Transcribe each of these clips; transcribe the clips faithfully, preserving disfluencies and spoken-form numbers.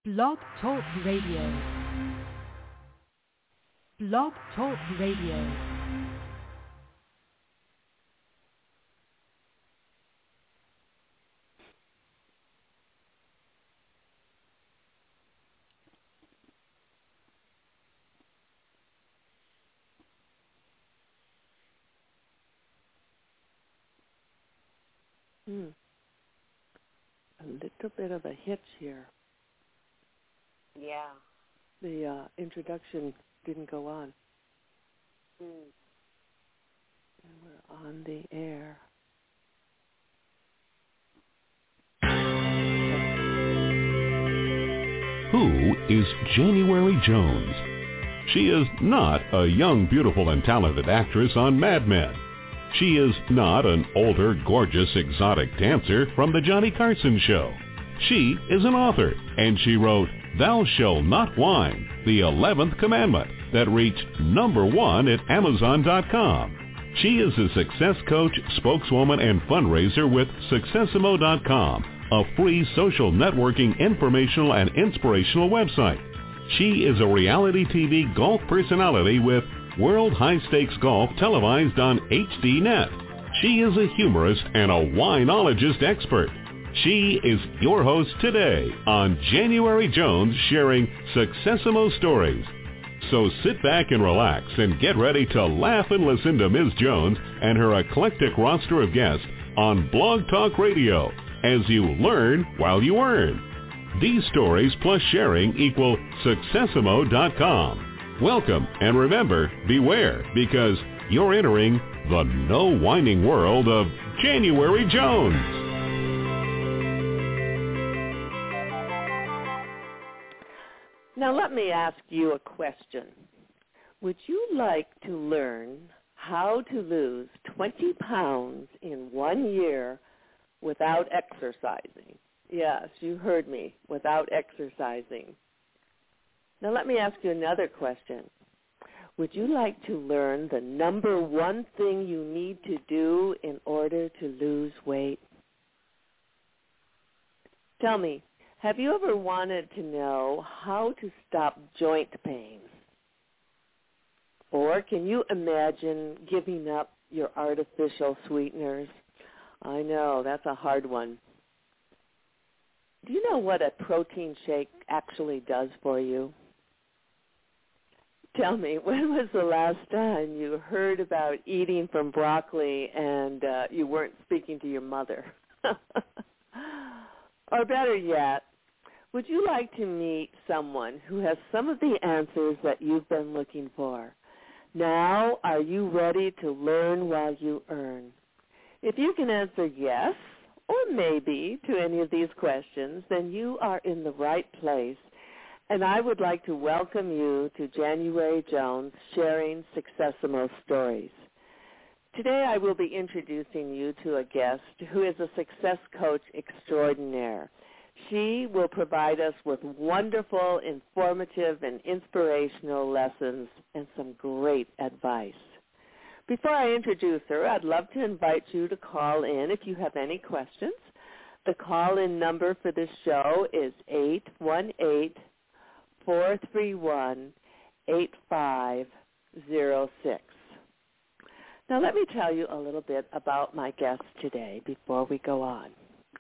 Blog Talk Radio. Blog Talk Radio. Hmm. A little bit of a hitch here. Yeah. The uh, introduction didn't go on. Mm. And we're on the air. Who is January Jones? She is not a young, beautiful, and talented actress on Mad Men. She is not an older, gorgeous, exotic dancer from The Johnny Carson Show. She is an author, and she wrote Thou Shalt Not Whine, the eleventh Commandment, that reached number one at Amazon dot com. She is a success coach, spokeswoman, and fundraiser with Successimo dot com, a free social networking, informational, and inspirational website. She is a reality T V golf personality with World High Stakes Golf televised on H D Net. She is a humorist and a winologist expert. She is your host today on January Jones, sharing Successimo stories. So sit back and relax and get ready to laugh and listen to Miz Jones and her eclectic roster of guests on Blog Talk Radio as you learn while you earn. These stories plus sharing equal Successimo dot com. Welcome, and remember, beware, because you're entering the no-whining world of January Jones. Now let me ask you a question. Would you like to learn how to lose twenty pounds in one year without exercising? Yes, you heard me, without exercising. Now let me ask you another question. Would you like to learn the number one thing you need to do in order to lose weight? Tell me, have you ever wanted to know how to stop joint pain? Or can you imagine giving up your artificial sweeteners? I know, that's a hard one. Do you know what a protein shake actually does for you? Tell me, when was the last time you heard about eating from broccoli and uh, you weren't speaking to your mother? Or better yet, would you like to meet someone who has some of the answers that you've been looking for? Now, are you ready to learn while you earn? If you can answer yes or maybe to any of these questions, then you are in the right place. And I would like to welcome you to January Jones Sharing Successimo Stories. Today I will be introducing you to a guest who is a success coach extraordinaire. She will provide us with wonderful, informative, and inspirational lessons and some great advice. Before I introduce her, I'd love to invite you to call in if you have any questions. The call-in number for this show is eight one eight, four three one, eight five zero six. Now let me tell you a little bit about my guest today before we go on.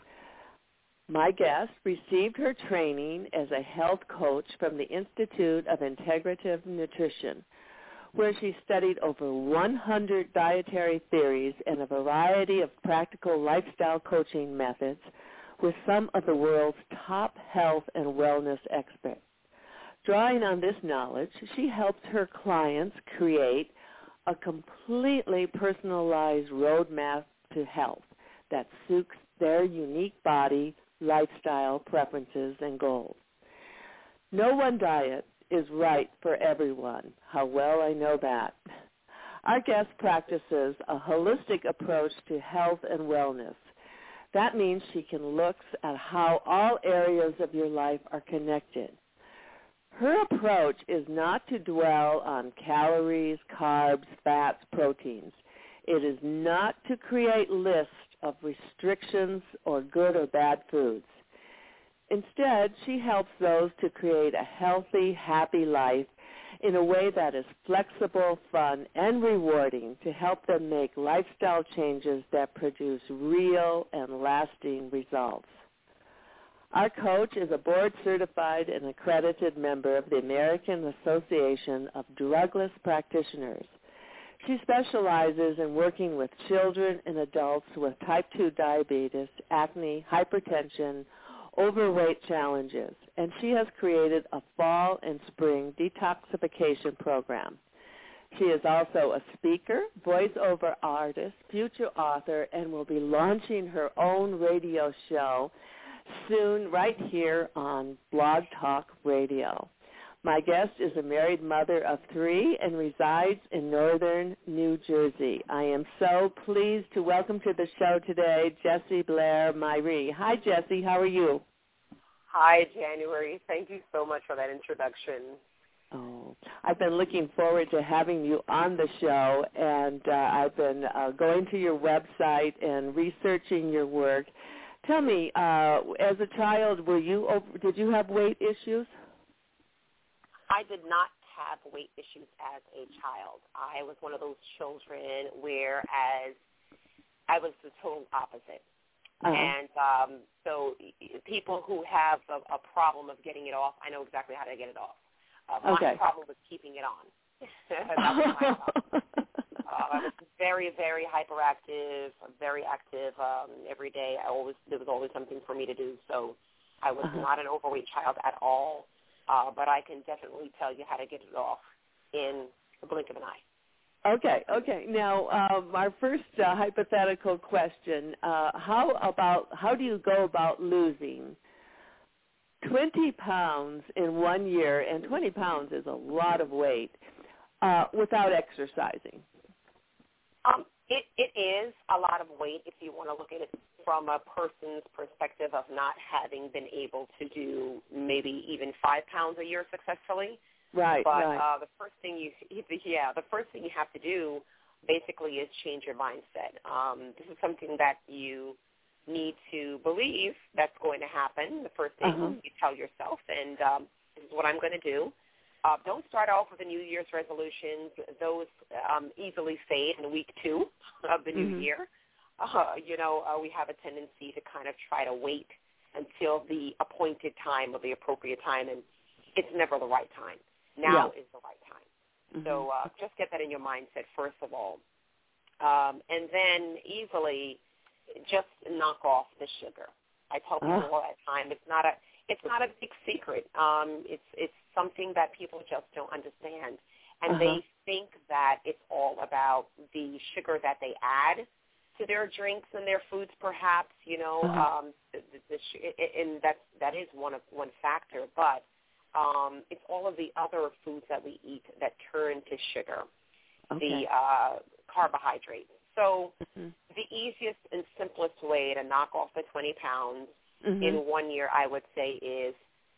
My guest received her training as a health coach from the Institute of Integrative Nutrition, where she studied over one hundred dietary theories and a variety of practical lifestyle coaching methods with some of the world's top health and wellness experts. Drawing on this knowledge, she helps her clients create a completely personalized roadmap to health that suits their unique body, lifestyle, preferences, and goals. No one diet is right for everyone. How well I know that. Our guest practices a holistic approach to health and wellness. That means she can look at how all areas of your life are connected. Her approach is not to dwell on calories, carbs, fats, proteins. It is not to create lists of restrictions or good or bad foods. Instead, she helps those to create a healthy, happy life in a way that is flexible, fun, and rewarding to help them make lifestyle changes that produce real and lasting results. Our coach is a board-certified and accredited member of the American Association of Drugless Practitioners. She specializes in working with children and adults with type two diabetes, acne, hypertension, overweight challenges, and she has created a fall and spring detoxification program. She is also a speaker, voiceover artist, future author, and will be launching her own radio show soon right here on Blog Talk Radio. My guest is a married mother of three and resides in northern New Jersey. I am so pleased to welcome to the show today Jessie Blair-Myrie. Hi, Jessie. How are you? Hi, January. Thank you so much for that introduction. Oh, I've been looking forward to having you on the show, and uh, I've been uh, going to your website and researching your work. Tell me, uh, as a child, were you over, did you have weight issues? I did not have weight issues as a child. I was one of those children whereas I was the total opposite. Uh-huh. And um, so people who have a, a problem of getting it off, I know exactly how to get it off. Uh, okay. My problem was keeping it on. That was my problem. uh, I was very, very hyperactive, very active um, every day. I always there was always something for me to do. So I was uh-huh. not an overweight child at all, uh, but I can definitely tell you how to get it off in the blink of an eye. Okay, okay. Now, um, our first uh, hypothetical question, uh, how about, how do you go about losing twenty pounds in one year, and twenty pounds is a lot of weight, uh, without exercising? Um, it, it is a lot of weight if you want to look at it from a person's perspective of not having been able to do maybe even five pounds a year successfully. Right, but right. uh, the first thing you, yeah, the first thing you have to do basically is change your mindset. Um, this is something that you need to believe that's going to happen. The first thing uh-huh. you tell yourself, and um, this is what I'm going to do. Uh, don't start off with the New Year's resolutions. Those um, easily fade in week two of the new mm-hmm. year. Uh, you know, uh, we have a tendency to kind of try to wait until the appointed time or the appropriate time, and it's never the right time. Now yeah. is the right time. Mm-hmm. So uh, just get that in your mindset, first of all. Um, and then easily just knock off the sugar. I tell people uh. all that time, it's not a it's not a big secret. Um, it's it's something that people just don't understand. And uh-huh. they think that it's all about the sugar that they add to their drinks and their foods, perhaps, you know, uh-huh. um, the, the, the, and that, that is one of one factor, but Um, it's all of the other foods that we eat that turn to sugar, okay. the uh, carbohydrates. So mm-hmm. the easiest and simplest way to knock off the twenty pounds mm-hmm. in one year, I would say, is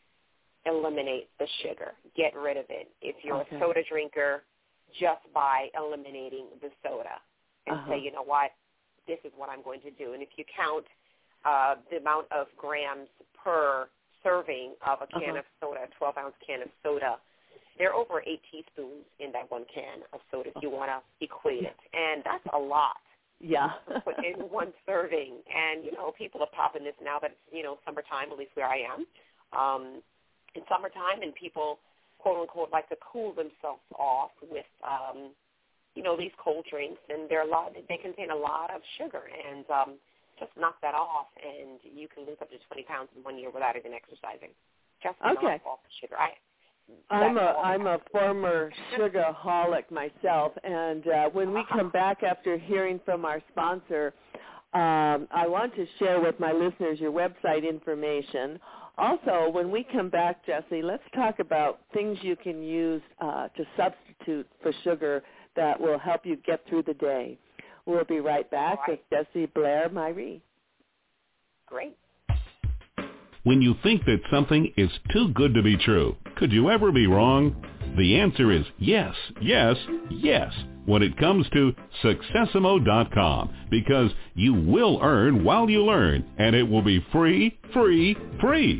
eliminate the sugar. Get rid of it. If you're okay. a soda drinker, just by eliminating the soda and uh-huh. say, you know what, this is what I'm going to do. And if you count uh, the amount of grams per serving of a can uh-huh. of soda, a twelve-ounce can of soda, there are over eight teaspoons in that one can of soda if you want to equate it. And that's a lot yeah. to put in one serving. And, you know, people are popping this now that it's, you know, summertime, at least where I am. Um, in summertime, and people, quote-unquote, like to cool themselves off with, um, you know, these cold drinks. And they're a lot, they contain a lot of sugar. And um just knock that off, and you can lose up to twenty pounds in one year without even exercising. Just okay. knock off the sugar. I, I'm a I'm a former sugaraholic myself, and uh, when we come back after hearing from our sponsor, um, I want to share with my listeners your website information. Also, when we come back, Jessie, let's talk about things you can use uh, to substitute for sugar that will help you get through the day. We'll be right back right. with Jessie Blair-Myrie. Great. When you think that something is too good to be true, could you ever be wrong? The answer is yes, yes, yes when it comes to Successimo dot com, because you will earn while you learn, and it will be free, free, free.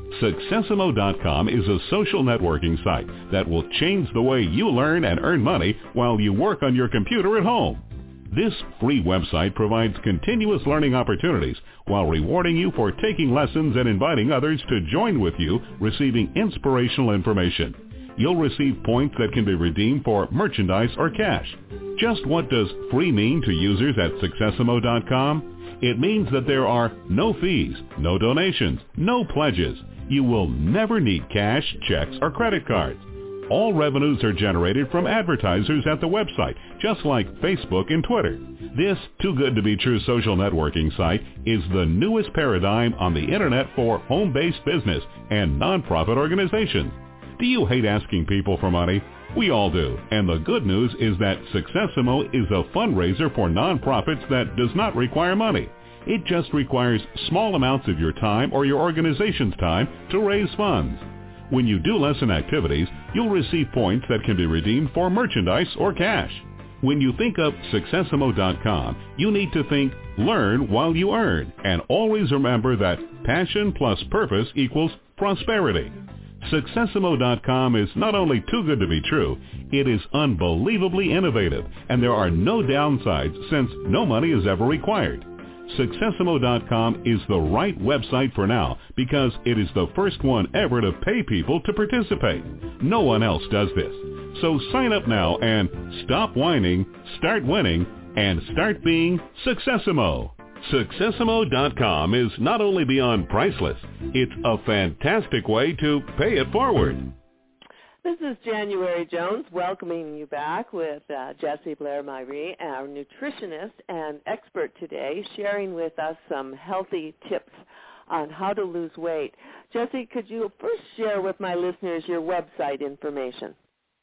Successimo dot com is a social networking site that will change the way you learn and earn money while you work on your computer at home. This free website provides continuous learning opportunities while rewarding you for taking lessons and inviting others to join with you, receiving inspirational information. You'll receive points that can be redeemed for merchandise or cash. Just what does free mean to users at Successimo dot com? It means that there are no fees, no donations, no pledges. You will never need cash, checks, or credit cards. All revenues are generated from advertisers at the website, just like Facebook and Twitter. This too-good-to-be-true social networking site is the newest paradigm on the Internet for home-based business and nonprofit organizations. Do you hate asking people for money? We all do. And the good news is that Successimo is a fundraiser for nonprofits that does not require money. It just requires small amounts of your time or your organization's time to raise funds. When you do lesson activities, you'll receive points that can be redeemed for merchandise or cash. When you think of Successimo dot com, you need to think learn while you earn, and always remember that passion plus purpose equals prosperity. Successimo dot com is not only too good to be true, it is unbelievably innovative, and there are no downsides since no money is ever required. Successimo dot com is the right website for now because it is the first one ever to pay people to participate. No one else does this. So sign up now and stop whining, start winning, and start being Successimo. Successimo dot com is not only beyond priceless, it's a fantastic way to pay it forward. This is January Jones welcoming you back with uh, Jessie Blair-Myrie, our nutritionist and expert today, sharing with us some healthy tips on how to lose weight. Jessie, could you first share with my listeners your website information?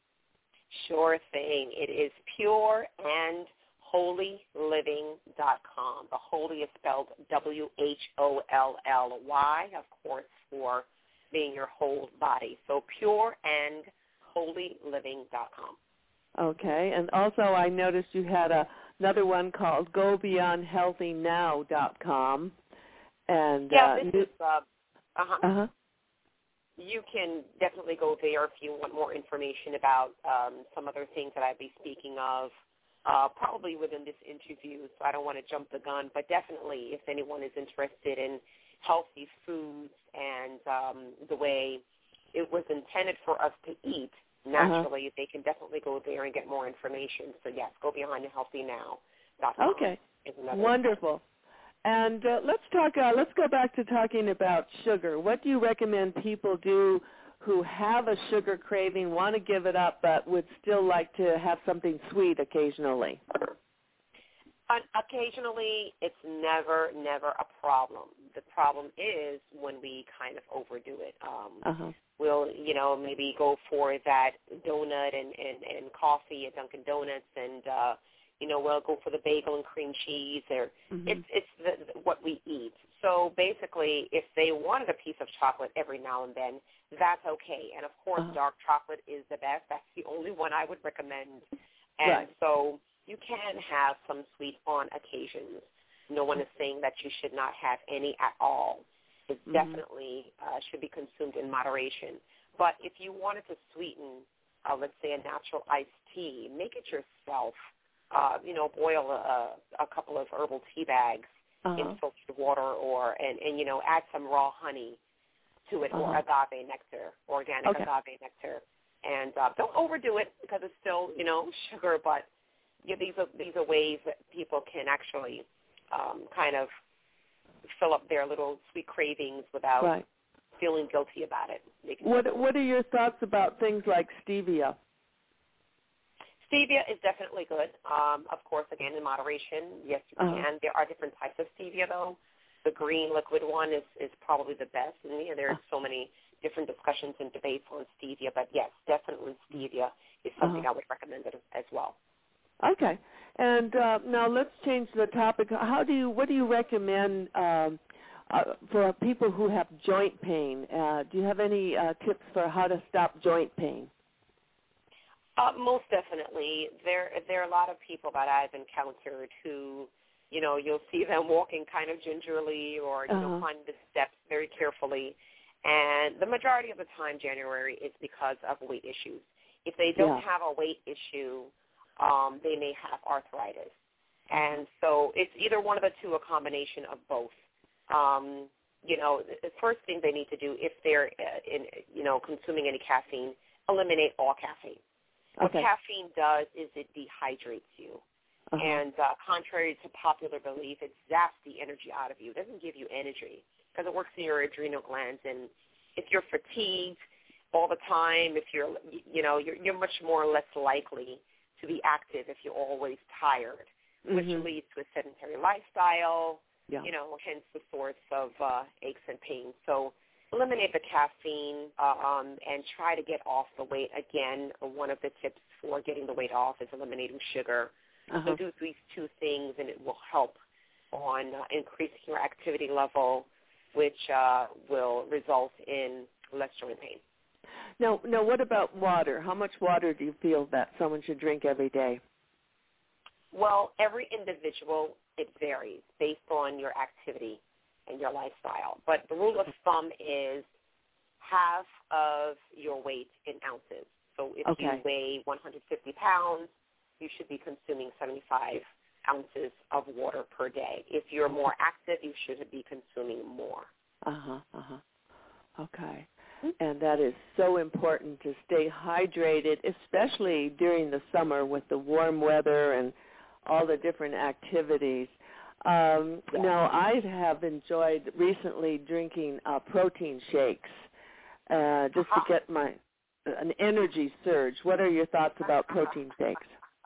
Sure thing. It is pure and holy living dot com. The holy is spelled W H O L L Y, of course, for being your whole body. So pure and holy living dot com. Okay, and also I noticed you had a, another one called go beyond healthy now dot com. And yeah, uh, this new, is uh, uh-huh. uh-huh. You can definitely go there if you want more information about um, some other things that I'd be speaking of, uh, probably within this interview, so I don't want to jump the gun, but definitely if anyone is interested in healthy foods and um, the way it was intended for us to eat naturally, uh-huh. they can definitely go there and get more information. So, yes, go beyond healthy now dot com. Okay, wonderful. And uh, let's talk. Uh, let's go back to talking about sugar. What do you recommend people do who have a sugar craving, want to give it up, but would still like to have something sweet occasionally? Uh, occasionally, it's never, never a problem. The problem is when we kind of overdo it. Um, uh-huh. We'll, you know, maybe go for that donut and, and, and coffee at Dunkin' Donuts, and uh, you know, we'll go for the bagel and cream cheese. Or mm-hmm. it's it's the, what we eat. So basically, if they wanted a piece of chocolate every now and then, that's okay. And of course, uh-huh. dark chocolate is the best. That's the only one I would recommend. And right. so you can have some sweet on occasions. No one is saying that you should not have any at all. It mm-hmm. definitely uh, should be consumed in moderation. But if you wanted to sweeten, uh, let's say, a natural iced tea, make it yourself. Uh, you know, boil a, a couple of herbal tea bags uh-huh. in filtered water, or and, and you know, add some raw honey to it, uh-huh. or agave nectar, organic okay. agave nectar, and uh, don't overdo it because it's still, you know, sugar. But you know, these are these are ways that people can actually um, kind of fill up their little sweet cravings without right. feeling guilty about it. What What are your thoughts about things like stevia? Stevia is definitely good. Um, of course, again, in moderation, yes, you uh-huh. can. There are different types of stevia, though. The green liquid one is, is probably the best. And yeah, there are uh-huh. so many different discussions and debates on stevia. But, yes, definitely stevia is something uh-huh. I would recommend it as well. Okay. And uh, now let's change the topic. How do you? What do you recommend um, uh, for people who have joint pain? Uh, do you have any uh, tips for how to stop joint pain? Uh, most definitely. There there are a lot of people that I've encountered who, you know, you'll see them walking kind of gingerly or, you uh-huh. know, climbing the steps very carefully. And the majority of the time, January, is because of weight issues. If they don't yeah. have a weight issue, um, they may have arthritis. And so it's either one of the two, a combination of both. Um, you know, the first thing they need to do if they're, uh, in, you know, consuming any caffeine, eliminate all caffeine. What Okay. caffeine does is it dehydrates you. Uh-huh. And uh, contrary to popular belief, it zaps the energy out of you. It doesn't give you energy because it works in your adrenal glands. And if you're fatigued all the time, if you're, you know, you're, you're much more or less likely to be active if you're always tired, mm-hmm. which leads to a sedentary lifestyle, yeah. you know, hence the source of uh, aches and pains. So eliminate the caffeine uh, um, and try to get off the weight. Again, one of the tips for getting the weight off is eliminating sugar. Uh-huh. So do these two things, and it will help on uh, increasing your activity level, which uh, will result in less joint pain. Now, now, what about water? How much water do you feel that someone should drink every day? Well, every individual, it varies based on your activity and your lifestyle. But the rule of thumb is half of your weight in ounces. So if okay. you weigh one hundred fifty pounds, you should be consuming seventy-five ounces of water per day. If you're more active, you should be consuming more. Uh-huh, uh-huh. Okay. And that is so important to stay hydrated, especially during the summer with the warm weather and all the different activities. Um, yeah. Now, I have enjoyed recently drinking uh, protein shakes uh, just uh-huh. to get my an energy surge. What are your thoughts about protein shakes?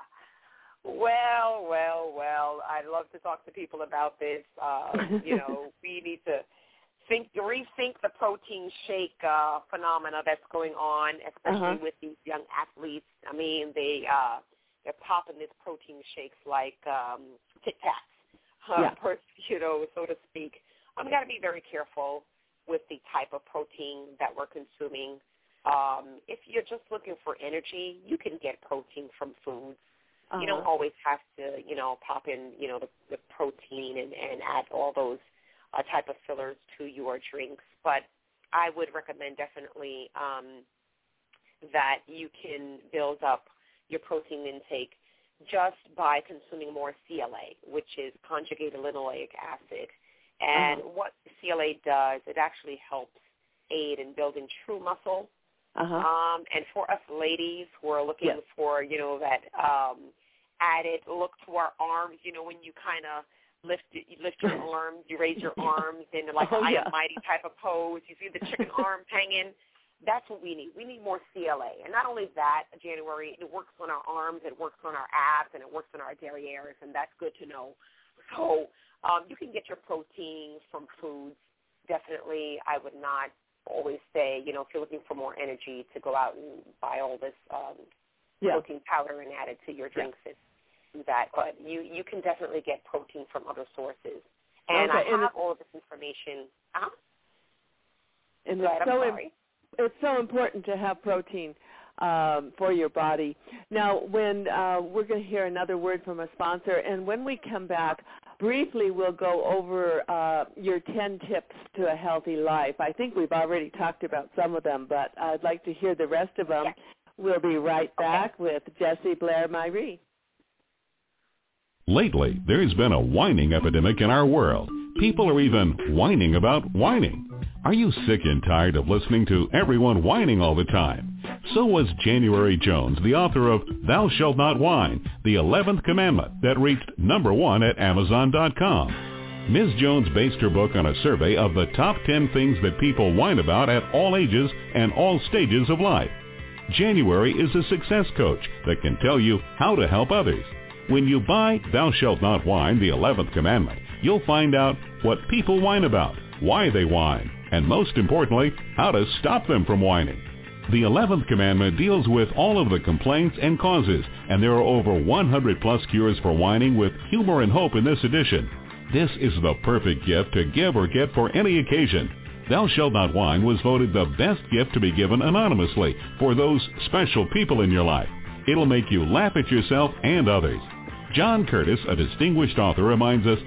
Well, well, well, I'd love to talk to people about this. Uh, you know, we need to think, rethink the protein shake uh, phenomena that's going on, especially uh-huh. with these young athletes. I mean, they, uh, they're popping these protein shakes like um, Tic Tacs, uh, yeah. per, you know, so to speak. Um, we got to be very careful with the type of protein that we're consuming. Um, if you're just looking for energy, you can get protein from foods. Uh-huh. You don't always have to, you know, pop in, you know, the, the protein and, and add all those uh, type of fillers to your drinks. But I would recommend definitely um, that you can build up your protein intake just by consuming more C L A, which is conjugated linoleic acid. And uh-huh. what C L A does, it actually helps aid in building true muscle. Uh-huh. Um, and for us ladies who are looking yes. for, you know, that um, added look to our arms, you know, when you kind of lift you lift your arms, you raise your arms in like oh, an I yeah. am mighty type of pose. You see the chicken arms hanging. That's what we need. We need more C L A. And not only that, January, it works on our arms, it works on our abs, and it works on our derrieres, and that's good to know. So um, you can get your protein from foods. Definitely, I would not always say, you know, if you're looking for more energy, to go out and buy all this um, yeah. protein powder and add it to your drinks. Yeah. Do that, but you, you can definitely get protein from other sources. And okay. I have and all of this information. Uh-huh. And Go ahead, it's, I'm so sorry. Im- it's so important to have protein um, for your body. Now, when uh, we're going to hear another word from a sponsor, and when we come back, briefly we'll go over uh, your ten tips to a healthy life. I think we've already talked about some of them, but I'd like to hear the rest of them. Yes. We'll be right back okay. with Jessie Blair-Myrie. Lately, there's been a whining epidemic in our world. People are even whining about whining. Are you sick and tired of listening to everyone whining all the time? So was January Jones, the author of Thou Shalt Not Whine, the eleventh Commandment, that reached number one at Amazon dot com. Miz Jones based her book on a survey of the top ten things that people whine about at all ages and all stages of life. January is a success coach that can tell you how to help others. When you buy Thou Shalt Not Whine, the eleventh Commandment, you'll find out what people whine about, why they whine, and most importantly, how to stop them from whining. The eleventh Commandment deals with all of the complaints and causes, and there are over one hundred plus cures for whining with humor and hope in this edition. This is the perfect gift to give or get for any occasion. Thou Shalt Not Whine was voted the best gift to be given anonymously for those special people in your life. It'll make you laugh at yourself and others. John Curtis, a distinguished author, reminds us that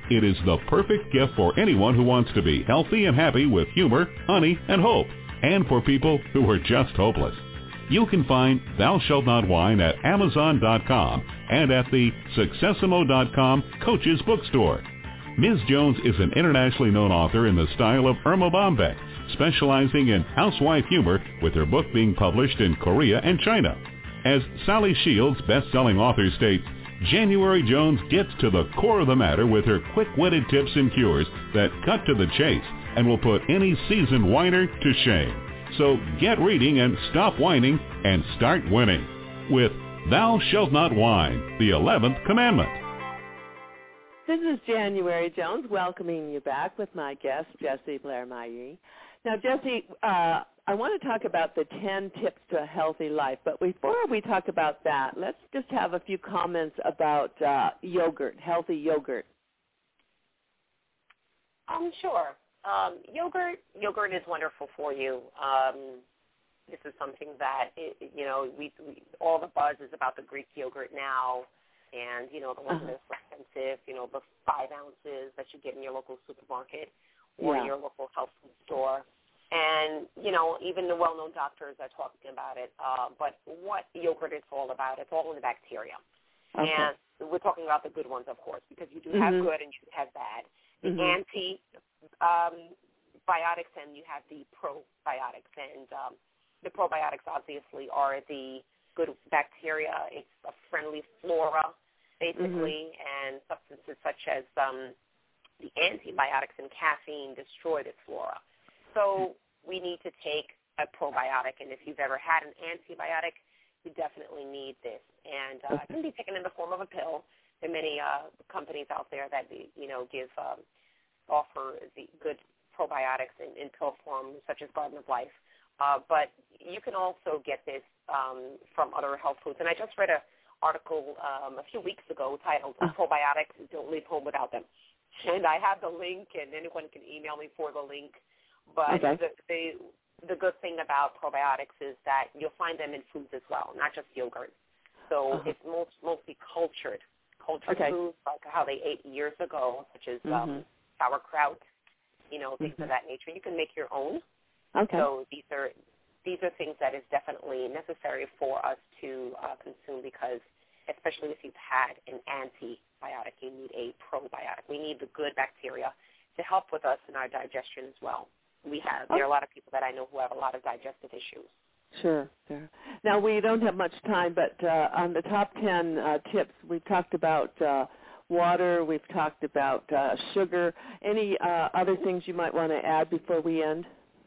It is the perfect gift for anyone who wants to be healthy and happy with humor, honey, and hope, and for people who are just hopeless. You can find Thou Shalt Not Whine at Amazon dot com and at the Successimo dot com Coach's Bookstore. Miz Jones is an internationally known author in the style of Irma Bombeck, specializing in housewife humor, with her book being published in Korea and China. As Sally Shields, best-selling author, states, January Jones gets to the core of the matter with her quick-witted tips and cures that cut to the chase and will put any seasoned whiner to shame. So get reading and stop whining and start winning with Thou Shalt Not Whine, the eleventh Commandment. This is January Jones welcoming you back with my guest, Jessie Blair-Mailly. Now, Jessie, uh, I want to talk about the ten tips to a healthy life, but before we talk about that, let's just have a few comments about uh, yogurt, healthy yogurt. Um, sure. Um, yogurt, yogurt is wonderful for you. Um, this is something that, it, you know, we, we all the buzz is about the Greek yogurt now, and, you know, the ones uh-huh. that are expensive, you know, the five ounces that you get in your local supermarket or yeah. your local health food store. And, you know, even the well-known doctors are talking about it. Uh, but what yogurt is all about, it's all in the bacteria. Okay. And we're talking about the good ones, of course, because you do mm-hmm. have good and you do have bad. The mm-hmm. anti-biotics um, and you have the probiotics. And um, the probiotics, obviously, are the good bacteria. It's a friendly flora, basically, mm-hmm. and substances such as um, the antibiotics and caffeine destroy this flora. So we need to take a probiotic, and if you've ever had an antibiotic, you definitely need this. And uh, it can be taken in the form of a pill. There are many uh, companies out there that, you know, give um, offer the good probiotics in, in pill form, such as Garden of Life. Uh, but you can also get this um, from other health foods. And I just read an article um, a few weeks ago titled oh. Probiotics, Don't Leave Home Without Them. And I have the link, and anyone can email me for the link. But okay. the, the the good thing about probiotics is that you'll find them in foods as well, not just yogurt. So uh-huh. it's most, mostly cultured, cultured okay. foods, like how they ate years ago, such as mm-hmm. um, sauerkraut, you know, things mm-hmm. of that nature. You can make your own. Okay. So these are these are things that is definitely necessary for us to uh, consume, because especially if you've had an antibiotic, you need a probiotic. We need the good bacteria to help with us in our digestion as well. We have, there are a lot of people that I know who have a lot of digestive issues. Sure, sure. Now, we don't have much time, but uh, on the top ten uh, tips, we've talked about uh, water, we've talked about uh, sugar. Any uh, other things you might want to add before we end?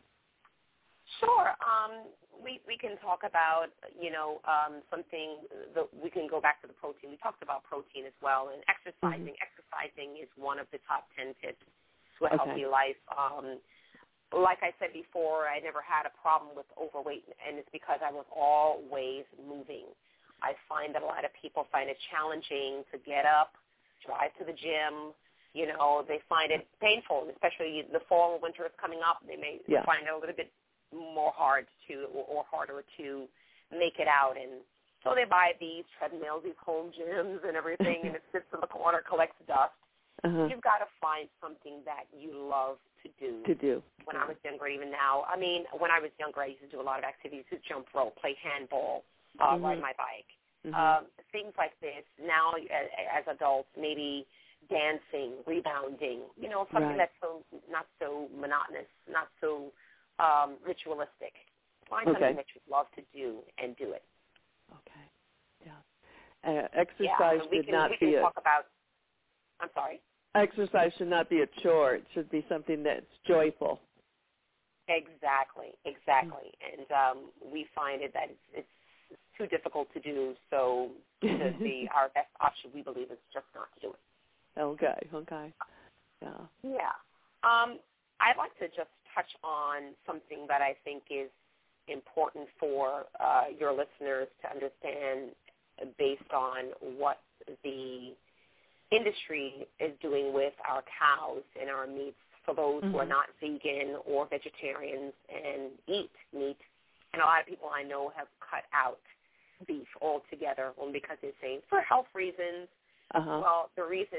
Sure. Um, we, we can talk about, you know, um, something, the, we can go back to the protein. We talked about protein as well, and exercising. Mm-hmm. Exercising is one of the top ten tips to a okay. healthy life. Um Like I said before, I never had a problem with overweight, and it's because I was always moving. I find that a lot of people find it challenging to get up, drive to the gym. You know, they find it painful, especially the fall and winter is coming up. They may yeah. find it a little bit more hard to or, or harder to make it out. And so they buy these treadmills, these home gyms and everything, and it sits in the corner, collects dust. Uh-huh. You've got to find something that you love to do. To do. When I was younger, even now. I mean, when I was younger, I used to do a lot of activities, to jump rope, play handball, uh, mm-hmm. ride my bike, mm-hmm. um, things like this. Now, as, as adults, maybe dancing, rebounding, you know, something right. that's so not so monotonous, not so um, ritualistic. Find okay. something that you love to do and do it. Okay. Yeah. Uh, exercise yeah, we should can, not we can be talk a... about, I'm sorry? Exercise should not be a chore. It should be something that's joyful. Exactly, exactly. And um, we find it that it's, it's too difficult to do, so the, the, our best option, we believe, is just not to do it. Okay, okay. Yeah. Yeah. Um, I'd like to just touch on something that I think is important for uh, your listeners to understand based on what the industry is doing with our cows and our meats for those mm-hmm. who are not vegan or vegetarians and eat meat. And a lot of people I know have cut out beef altogether, well, because they're saying for health reasons. Uh-huh. Well, the reason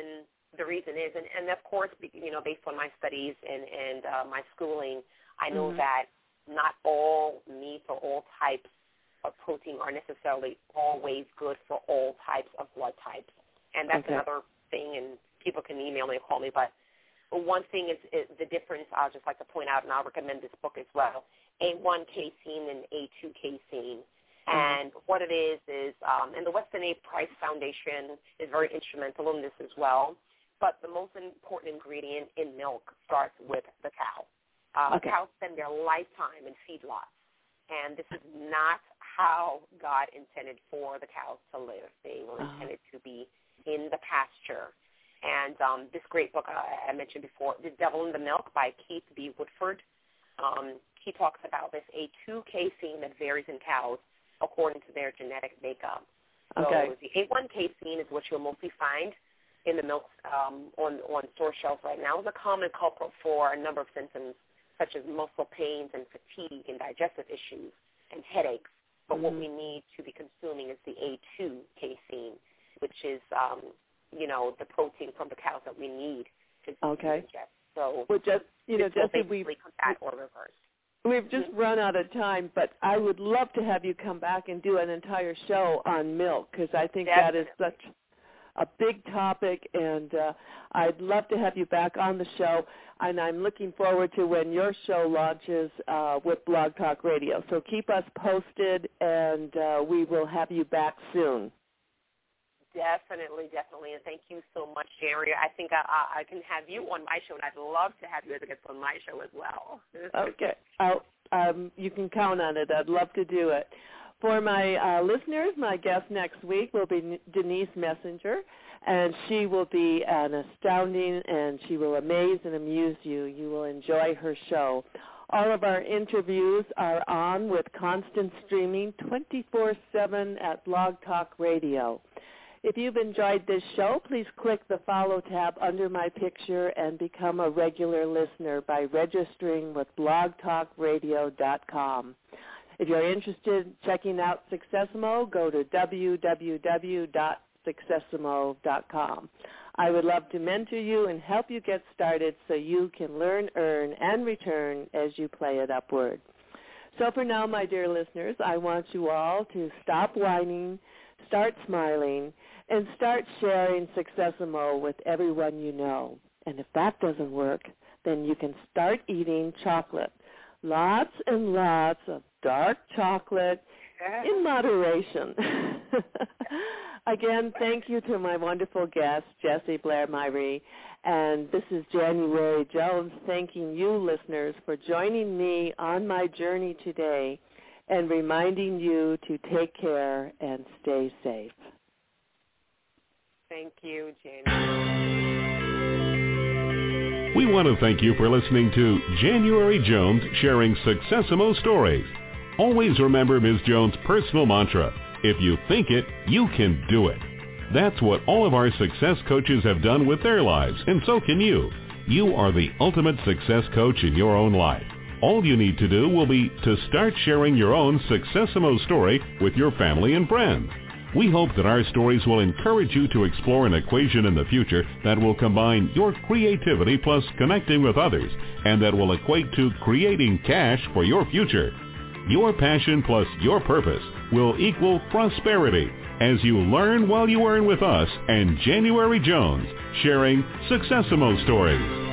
the reason is, and, and of course, you know, based on my studies and, and uh, my schooling, I know mm-hmm. that not all meats or all types of protein are necessarily always good for all types of blood types. And that's okay. another thing, and people can email me or call me, but one thing is, is the difference I'll just like to point out, and I'll recommend this book as well, A one casein and A two casein. Mm-hmm. And what it is is, um, and the Weston A. Price Foundation is very instrumental in this as well, but the most important ingredient in milk starts with the cow. Uh, okay. Cows spend their lifetime in feedlots, and this is not how God intended for the cows to live. They were uh-huh. intended to be in the pasture. And um, this great book I, I mentioned before, The Devil in the Milk by Keith B. Woodford, um, he talks about this A two casein that varies in cows according to their genetic makeup. So okay. the A one casein is what you'll mostly find in the milk um, on, on store shelves right now. It's a common culprit for a number of symptoms such as muscle pains and fatigue and digestive issues and headaches. But mm-hmm. what we need to be consuming is the A two casein, which is, um, you know, the protein from the cows that we need to okay. digest. So well, just, you know, just basically we combat or reverse. We've just mm-hmm. run out of time, but I would love to have you come back and do an entire show on milk because I think Definitely. that is such a big topic, and uh, I'd love to have you back on the show, and I'm looking forward to when your show launches uh, with Blog Talk Radio. So keep us posted, and uh, we will have you back soon. Definitely, definitely, and thank you so much, Jerry. I think I, I can have you on my show, and I'd love to have you as a guest on my show as well. Okay. I'll, um, you can count on it. I'd love to do it. For my uh, listeners, my guest next week will be Denise Messenger, and she will be an astounding, and she will amaze and amuse you. You will enjoy her show. All of our interviews are on with constant streaming twenty-four seven at Blog Talk Radio. If you've enjoyed this show, please click the follow tab under my picture and become a regular listener by registering with blog talk radio dot com. If you're interested in checking out Successimo, go to w w w dot successimo dot com. I would love to mentor you and help you get started so you can learn, earn, and return as you play it upward. So for now, my dear listeners, I want you all to stop whining, start smiling, and start sharing Successimo with everyone you know. And if that doesn't work, then you can start eating chocolate. Lots and lots of dark chocolate in moderation. Again, thank you to my wonderful guest, Jessie Blair-Myrie. And this is January Jones thanking you, listeners, for joining me on my journey today and reminding you to take care and stay safe. Thank you, January. We want to thank you for listening to January Jones sharing Successimo stories. Always remember Miz Jones' personal mantra, if you think it, you can do it. That's what all of our success coaches have done with their lives, and so can you. You are the ultimate success coach in your own life. All you need to do will be to start sharing your own Successimo story with your family and friends. We hope that our stories will encourage you to explore an equation in the future that will combine your creativity plus connecting with others, and that will equate to creating cash for your future. Your passion plus your purpose will equal prosperity as you learn while you earn with us and January Jones, sharing Successimo stories.